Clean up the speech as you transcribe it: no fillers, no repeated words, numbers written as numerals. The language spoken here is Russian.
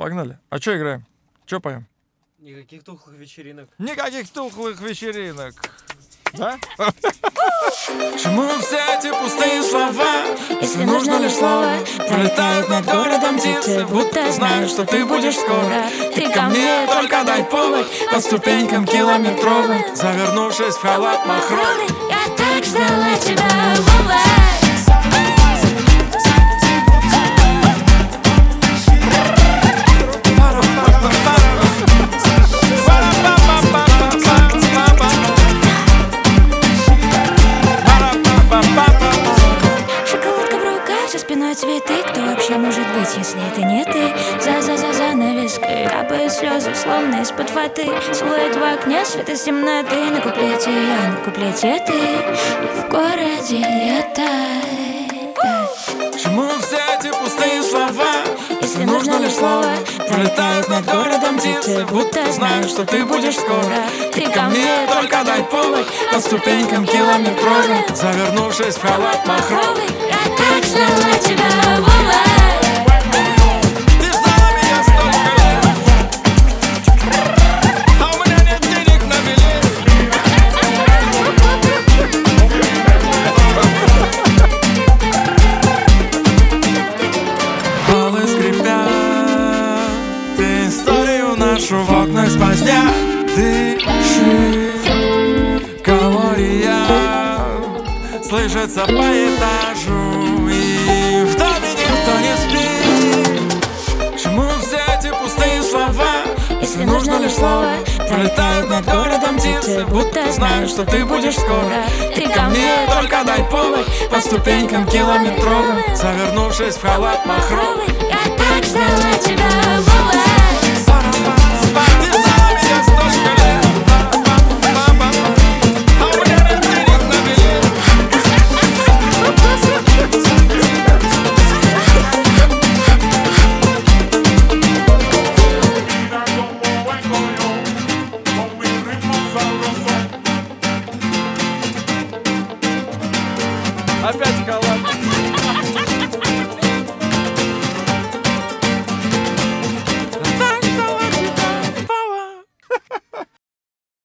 Погнали. А что играем? Что поем? Никаких тухлых вечеринок. Никаких тухлых вечеринок. Да? К чему все эти пустые слова? Если нужно лишь слово, пролетают над городом птицы, будто знают, что ты будешь скоро. Ты ко мне, только дай повод, по ступенькам километровым, завернувшись в халат махровый. Я так ждала тебя, бывает. Цветы, кто вообще может быть, если это не ты? За навеской капают слезы, словно из-под воды. Силуэт в окне, свет из темноты. На куплете я, на куплете ты. И в городе лето. К чему все эти пустые слова? Если нужно лишь слово, пролетают над городом птицы, будто знают, что ты будешь скоро. Ты ко мне, только дай повод, по ступенькам километровым, завернувшись в халат махровый. Я так ждала тебя, бывает. Ты ждала меня столько лет, а у меня нет денег на билет. Полы скрипят, ты историю нашу в окнах сквозня. Дыши, калория слышится по этажу, и в доме никто не спит. К чему все эти пустые слова? Если нужно лишь слово, пролетают над городом птицы, будто знают, что ты будешь скоро. Ты ко мне, только дай повод, по ступенькам километровым, завернувшись в халат махровый. Я так ждала тебя.